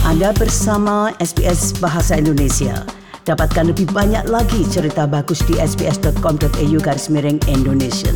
Anda bersama SBS Bahasa Indonesia. Dapatkan lebih banyak lagi cerita bagus di sbs.com.au/Indonesian.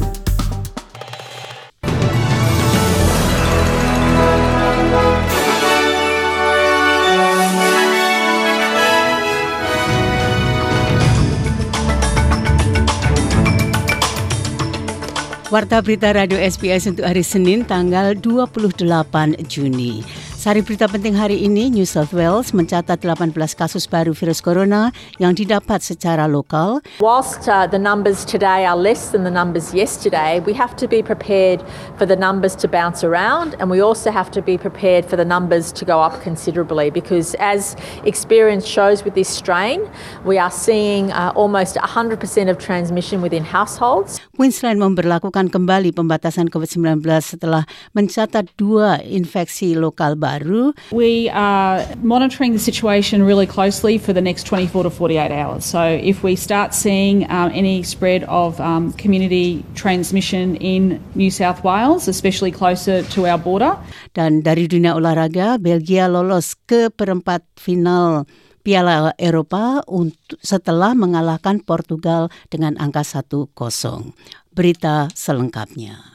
Warta Berita Radio SBS untuk hari Senin tanggal 28 Juni. Sari berita penting hari ini, New South Wales mencatat 18 kasus baru virus corona yang didapat secara lokal. Whilst the numbers today are less than the numbers yesterday, we have to be prepared for the numbers to bounce around, and we also have to be prepared for the numbers to go up considerably, because as experience shows with this strain, we are seeing almost 100% of transmission within households. Queensland memberlakukan kembali pembatasan COVID-19 setelah mencatat 2 infeksi lokal baru. We are monitoring the situation really closely for the next 24 to 48 hours. So if we start seeing any spread of community transmission in New South Wales, especially closer to our border. Dan dari dunia olahraga, Belgia lolos ke perempat final Piala Eropa setelah mengalahkan Portugal dengan angka 1-0. Berita selengkapnya.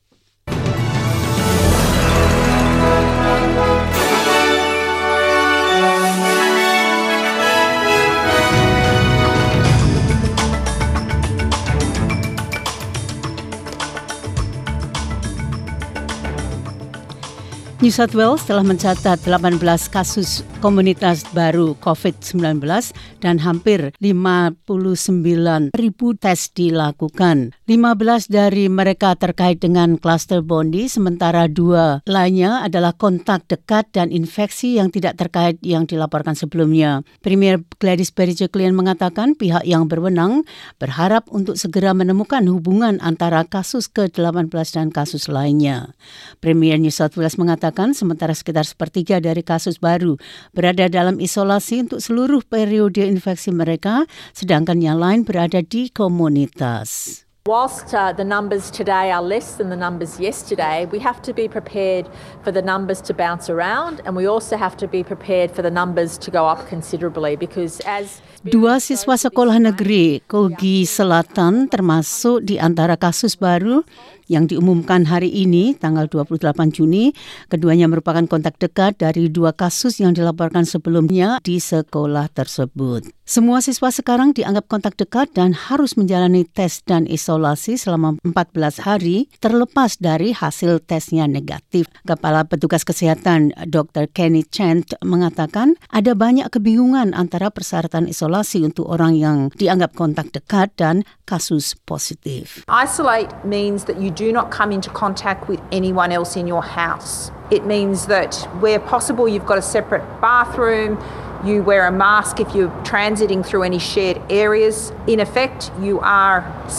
New South Wales telah mencatat 18 kasus komunitas baru COVID-19 dan hampir 59,000 tes dilakukan. 15 dari mereka terkait dengan kluster Bondi, sementara 2 lainnya adalah kontak dekat dan infeksi yang tidak terkait yang dilaporkan sebelumnya. Premier Gladys Berejiklian mengatakan pihak yang berwenang berharap untuk segera menemukan hubungan antara kasus ke-18 dan kasus lainnya. Premier New South Wales mengatakan sementara sekitar sepertiga dari kasus baru berada dalam isolasi untuk seluruh periode infeksi mereka, sedangkan yang lain berada di komunitas. Whilst the numbers today are less than the numbers yesterday, we have to be prepared for the numbers to bounce around, and we also have to be prepared for the numbers to go up considerably, because as 2 siswa sekolah negeri Kogi Selatan termasuk di antara kasus baru yang diumumkan hari ini, tanggal 28 Juni. Keduanya merupakan kontak dekat dari 2 kasus yang dilaporkan sebelumnya di sekolah tersebut. Semua siswa sekarang dianggap kontak dekat dan harus menjalani tes dan isolasi selama 14 hari terlepas dari hasil tesnya negatif. Kepala Petugas Kesehatan Dr. Kenny Chant mengatakan ada banyak kebingungan antara persyaratan isolasi untuk orang yang dianggap kontak dekat dan kasus positif. Isolate means that you do not come into contact with anyone else in your house. It means that where possible you've got a separate bathroom, you wear a mask if you're transiting through any shared areas. In effect, you are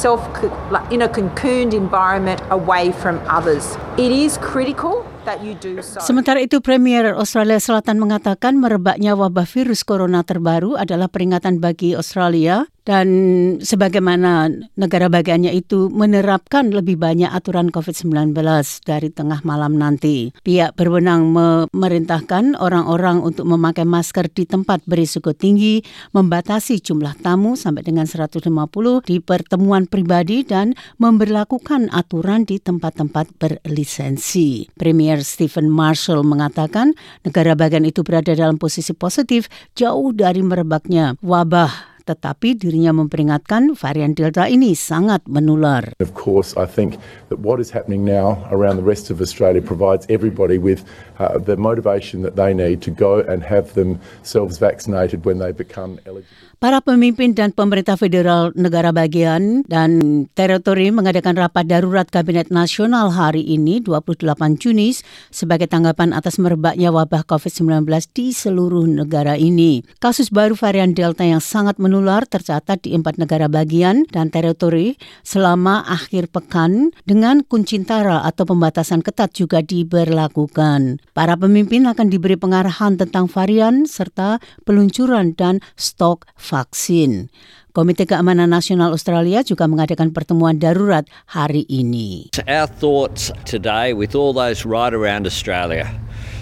in a cocooned environment away from others. It is critical that you do so. Sementara itu, Premier Australia Selatan mengatakan merebaknya wabah virus corona terbaru adalah peringatan bagi Australia dan sebagaimana negara bagiannya itu menerapkan lebih banyak aturan COVID-19 dari tengah malam nanti. Pihak berwenang memerintahkan orang-orang untuk memakai masker di tempat berisiko tinggi, membatasi jumlah tamu sampai dengan 150 di pertemuan pribadi dan memberlakukan aturan di tempat-tempat berlisensi. Premier Stephen Marshall mengatakan negara bagian itu berada dalam posisi positif jauh dari merebaknya wabah. Tetapi dirinya memperingatkan varian Delta ini sangat menular. Of course, I think that what is happening now around the rest of Australia provides everybody with the motivation that they need to go and have themselves vaccinated when they become eligible. Para pemimpin dan pemerintah federal negara bagian dan teritori mengadakan rapat darurat Kabinet Nasional hari ini 28 Juni sebagai tanggapan atas merebaknya wabah COVID-19 di seluruh negara ini. Kasus baru varian Delta yang sangat menular tercatat di 4 negara bagian dan teritori selama akhir pekan dengan kuncintara atau pembatasan ketat juga diberlakukan. Para pemimpin akan diberi pengarahan tentang varian serta peluncuran dan stok vaksin. Komite Keamanan Nasional Australia juga mengadakan pertemuan darurat hari ini. Our thoughts today with all those right around Australia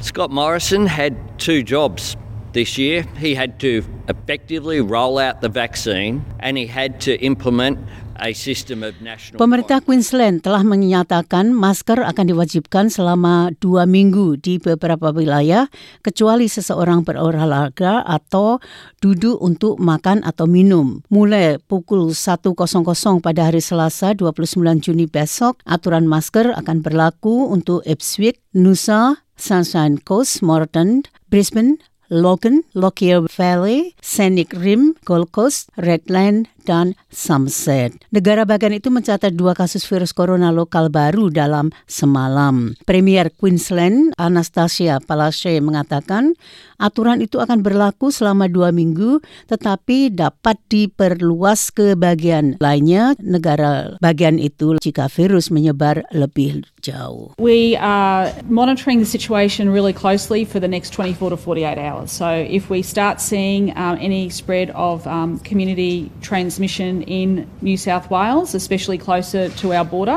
Scott Morrison had 2 jobs this year. He had to effectively roll out the vaccine and he had to implement a system of national... Pemerintah Queensland telah menyatakan masker akan diwajibkan selama 2 minggu di beberapa wilayah, kecuali seseorang berolahraga atau duduk untuk makan atau minum. Mulai pukul 1.00 pada hari Selasa 29 Juni besok, aturan masker akan berlaku untuk Ipswich, Noosa, Sunshine Coast, Moreton, Brisbane, Logan, Lockyer Valley, Scenic Rim, Gold Coast, Redland, dan Somerset. Negara bagian itu mencatat 2 kasus virus corona lokal baru dalam semalam. Premier Queensland Anastasia Palaszczuk mengatakan aturan itu akan berlaku selama 2 minggu, tetapi dapat diperluas ke bagian lainnya negara bagian itu jika virus menyebar lebih jauh. We are monitoring the situation really closely for the next 24 to 48 hours. So if we start seeing any spread of community transmission in New South Wales, especially closer to our border,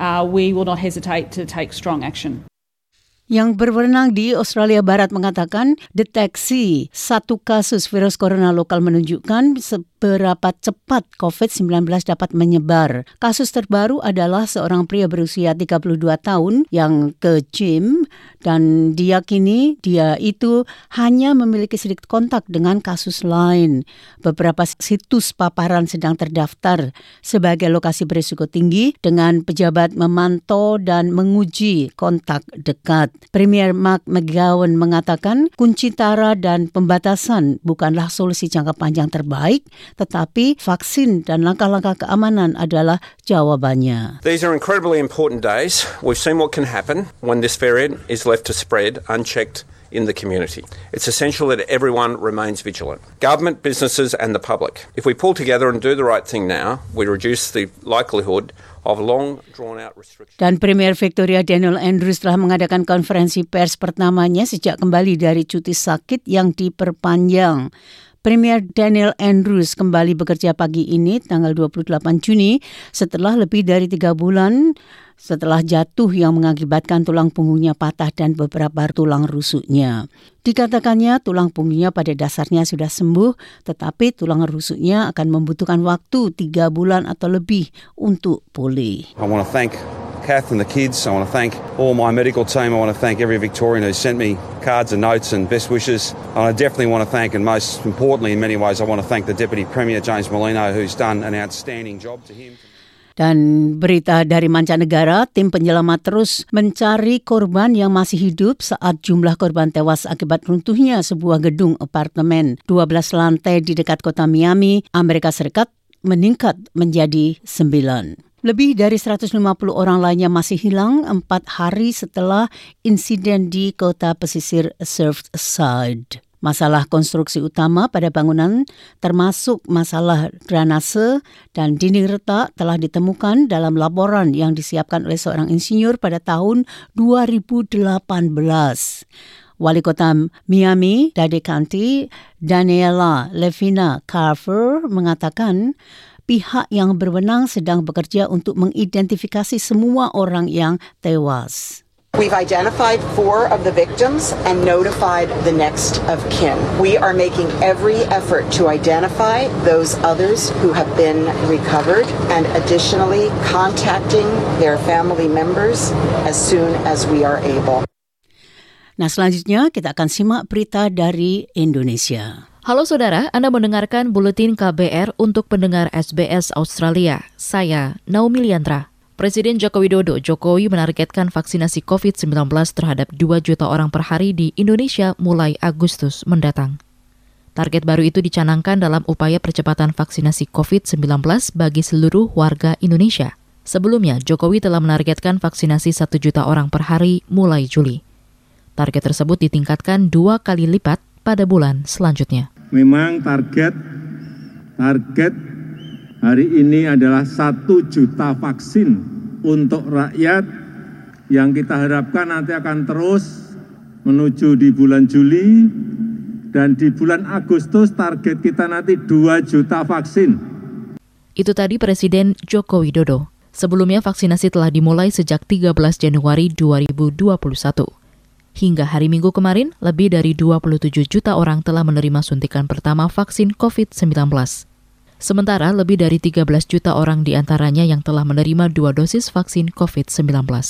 we will not hesitate to take strong action. Yang berwenang di Australia Barat mengatakan deteksi 1 kasus virus corona lokal menunjukkan seberapa cepat COVID-19 dapat menyebar. Kasus terbaru adalah seorang pria berusia 32 tahun yang ke gym dan diyakini dia itu hanya memiliki sedikit kontak dengan kasus lain. Beberapa situs paparan sedang terdaftar sebagai lokasi berisiko tinggi dengan pejabat memantau dan menguji kontak dekat. Premier Mark McGowan mengatakan kunci tara dan pembatasan bukanlah solusi jangka panjang terbaik, tetapi vaksin dan langkah-langkah keamanan adalah jawabannya. These are incredibly important days. We've seen what can happen when this variant is left to spread unchecked in the community. It's essential that everyone remains vigilant. Government, businesses and the public. If we pull together and do the right thing now, we reduce the likelihood of long drawn-out restrictions. Dan Premier Victoria Daniel Andrews telah mengadakan konferensi pers pertamanya sejak kembali dari cuti sakit yang diperpanjang. Premier Daniel Andrews kembali bekerja pagi ini tanggal 28 Juni setelah lebih dari 3 bulan setelah jatuh yang mengakibatkan tulang punggungnya patah dan beberapa tulang rusuknya. Dikatakannya tulang punggungnya pada dasarnya sudah sembuh, tetapi tulang rusuknya akan membutuhkan waktu 3 bulan atau lebih untuk pulih. I want to thank Kath and the kids. I want to thank all my medical team. I want to thank every Victorian who sent me cards and notes and best wishes. And I definitely want to thank, and most importantly in many ways, I want to thank the Deputy Premier James Merlino, who's done an outstanding job. To him. Dan berita dari mancanegara, tim penyelamat terus mencari korban yang masih hidup saat jumlah korban tewas akibat runtuhnya sebuah gedung apartemen 12 lantai di dekat kota Miami, Amerika Serikat meningkat menjadi 9. Lebih dari 150 orang lainnya masih hilang 4 hari setelah insiden di kota pesisir Surfside. Masalah konstruksi utama pada bangunan termasuk masalah drainase dan dinding retak telah ditemukan dalam laporan yang disiapkan oleh seorang insinyur pada tahun 2018. Wali Kota Miami, Dade County, Daniela Levina Carver mengatakan pihak yang berwenang sedang bekerja untuk mengidentifikasi semua orang yang tewas. We've identified 4 of the victims and notified the next of kin. We are making every effort to identify those others who have been recovered and additionally contacting their family members as soon as we are able. Nah, selanjutnya kita akan simak berita dari Indonesia. Halo saudara, Anda mendengarkan Buletin KBR untuk pendengar SBS Australia. Saya Naomi Liandra. Presiden Joko Widodo menargetkan vaksinasi COVID-19 terhadap 2 juta orang per hari di Indonesia mulai Agustus mendatang. Target baru itu dicanangkan dalam upaya percepatan vaksinasi COVID-19 bagi seluruh warga Indonesia. Sebelumnya, Jokowi telah menargetkan vaksinasi 1 juta orang per hari mulai Juli. Target tersebut ditingkatkan 2 kali lipat pada bulan selanjutnya. Memang target hari ini adalah 1 juta vaksin untuk rakyat yang kita harapkan nanti akan terus menuju di bulan Juli dan di bulan Agustus target kita nanti 2 juta vaksin. Itu tadi Presiden Joko Widodo. Sebelumnya vaksinasi telah dimulai sejak 13 Januari 2021. Hingga hari Minggu kemarin, lebih dari 27 juta orang telah menerima suntikan pertama vaksin COVID-19. Sementara lebih dari 13 juta orang diantaranya yang telah menerima 2 dosis vaksin COVID-19.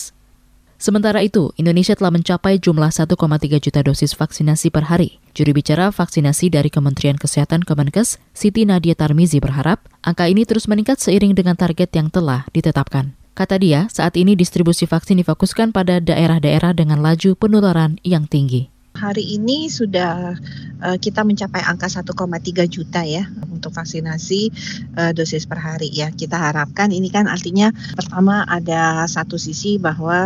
Sementara itu, Indonesia telah mencapai jumlah 1,3 juta dosis vaksinasi per hari. Juru bicara vaksinasi dari Kementerian Kesehatan Kemenkes, Siti Nadia Tarmizi berharap angka ini terus meningkat seiring dengan target yang telah ditetapkan. Kata dia, saat ini distribusi vaksin difokuskan pada daerah-daerah dengan laju penularan yang tinggi. Hari ini sudah kita mencapai angka 1,3 juta ya untuk vaksinasi dosis per hari ya. Kita harapkan ini kan artinya pertama ada satu sisi bahwa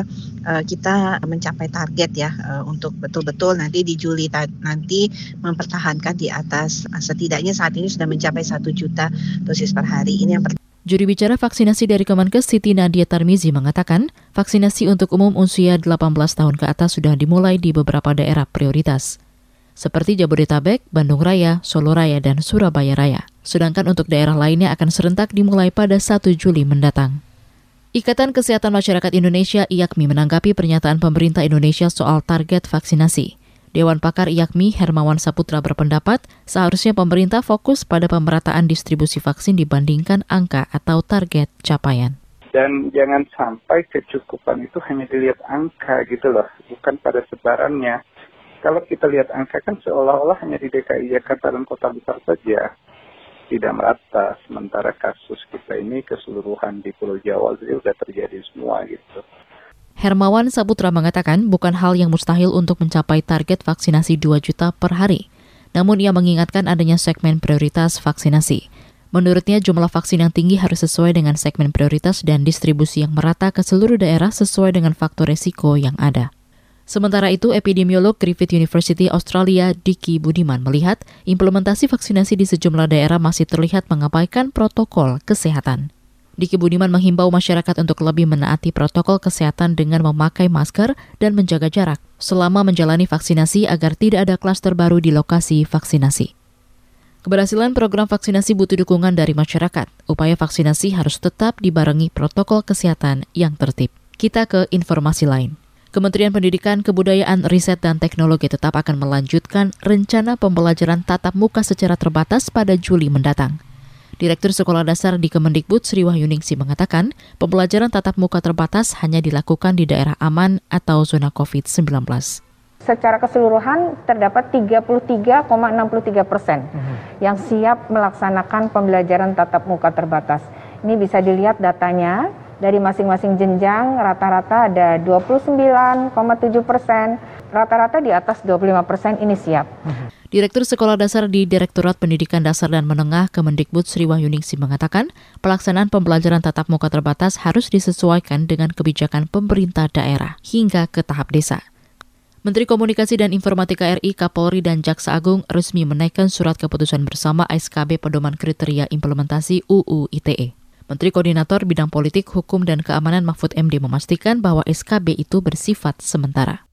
kita mencapai target ya untuk betul-betul nanti di Juli nanti mempertahankan di atas setidaknya saat ini sudah mencapai 1 juta dosis per hari. Ini yang pertama. Juru bicara vaksinasi dari Kemenkes Siti Nadia Tarmizi mengatakan, vaksinasi untuk umum usia 18 tahun ke atas sudah dimulai di beberapa daerah prioritas, seperti Jabodetabek, Bandung Raya, Solo Raya, dan Surabaya Raya. Sedangkan untuk daerah lainnya akan serentak dimulai pada 1 Juli mendatang. Ikatan Kesehatan Masyarakat Indonesia IAKMI menanggapi pernyataan pemerintah Indonesia soal target vaksinasi. Dewan Pakar IAKMI Hermawan Saputra berpendapat seharusnya pemerintah fokus pada pemerataan distribusi vaksin dibandingkan angka atau target capaian. Dan jangan sampai kecukupan itu hanya dilihat angka gitu loh, bukan pada sebarannya. Kalau kita lihat angka kan seolah-olah hanya di DKI Jakarta dan kota besar saja, tidak merata. Sementara kasus kita ini keseluruhan di Pulau Jawa itu sudah terjadi semua gitu. Hermawan Saputra mengatakan bukan hal yang mustahil untuk mencapai target vaksinasi 2 juta per hari. Namun ia mengingatkan adanya segmen prioritas vaksinasi. Menurutnya jumlah vaksin yang tinggi harus sesuai dengan segmen prioritas dan distribusi yang merata ke seluruh daerah sesuai dengan faktor resiko yang ada. Sementara itu, epidemiolog Griffith University Australia Diki Budiman melihat implementasi vaksinasi di sejumlah daerah masih terlihat mengabaikan protokol kesehatan. Diki Budiman menghimbau masyarakat untuk lebih menaati protokol kesehatan dengan memakai masker dan menjaga jarak selama menjalani vaksinasi agar tidak ada klaster baru di lokasi vaksinasi. Keberhasilan program vaksinasi butuh dukungan dari masyarakat. Upaya vaksinasi harus tetap dibarengi protokol kesehatan yang tertib. Kita ke informasi lain. Kementerian Pendidikan, Kebudayaan, Riset, dan Teknologi tetap akan melanjutkan rencana pembelajaran tatap muka secara terbatas pada Juli mendatang. Direktur Sekolah Dasar di Kemendikbud Sri Wahyuningsi mengatakan, pembelajaran tatap muka terbatas hanya dilakukan di daerah aman atau zona COVID-19. Secara keseluruhan terdapat 33,63% yang siap melaksanakan pembelajaran tatap muka terbatas. Ini bisa dilihat datanya dari masing-masing jenjang, rata-rata ada 29,7%, rata-rata di atas 25% ini siap. Direktur Sekolah Dasar di Direktorat Pendidikan Dasar dan Menengah Kemendikbud Sri Wahyuningsi mengatakan, pelaksanaan pembelajaran tatap muka terbatas harus disesuaikan dengan kebijakan pemerintah daerah hingga ke tahap desa. Menteri Komunikasi dan Informatika RI, Kapolri, dan Jaksa Agung resmi menaikkan surat keputusan bersama SKB Pedoman Kriteria Implementasi UU ITE. Menteri Koordinator Bidang Politik, Hukum, dan Keamanan Mahfud MD memastikan bahwa SKB itu bersifat sementara.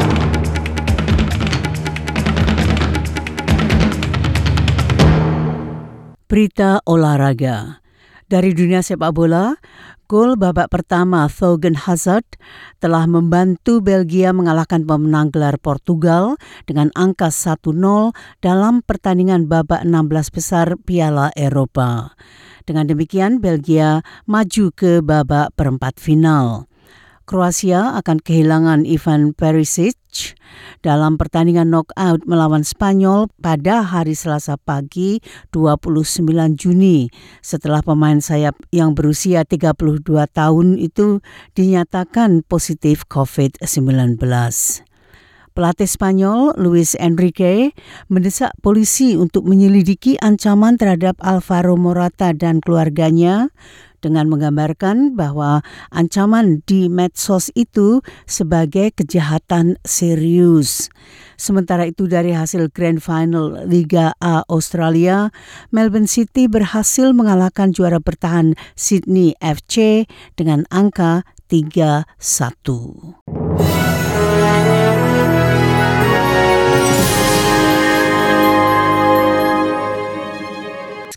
Berita olahraga. Dari dunia sepak bola, gol babak pertama Thorgan Hazard telah membantu Belgia mengalahkan pemenang gelar Portugal dengan angka 1-0 dalam pertandingan babak 16 besar Piala Eropa. Dengan demikian, Belgia maju ke babak perempat final. Kroasia akan kehilangan Ivan Perisic dalam pertandingan knockout melawan Spanyol pada hari Selasa pagi 29 Juni setelah pemain sayap yang berusia 32 tahun itu dinyatakan positif COVID-19. Pelatih Spanyol, Luis Enrique, mendesak polisi untuk menyelidiki ancaman terhadap Alvaro Morata dan keluarganya dengan menggambarkan bahwa ancaman di medsos itu sebagai kejahatan serius. Sementara itu dari hasil Grand Final Liga A Australia, Melbourne City berhasil mengalahkan juara bertahan Sydney FC dengan angka 3-1.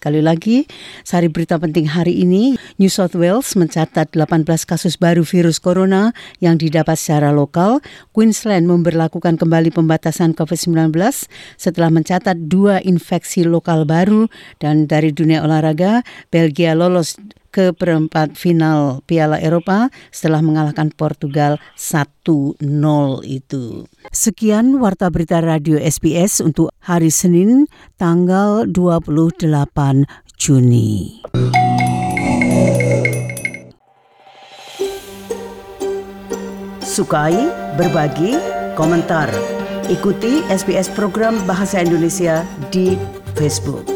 Sekali lagi, sari berita penting hari ini, New South Wales mencatat 18 kasus baru virus corona yang didapat secara lokal. Queensland memberlakukan kembali pembatasan COVID-19 setelah mencatat 2 infeksi lokal baru. Dan dari dunia olahraga, Belgia lolos ke perempat final Piala Eropa setelah mengalahkan Portugal 1-0 itu. Sekian Warta Berita Radio SBS untuk hari Senin tanggal 28 Juni. Sukai, berbagi, komentar. Ikuti SBS program Bahasa Indonesia di Facebook.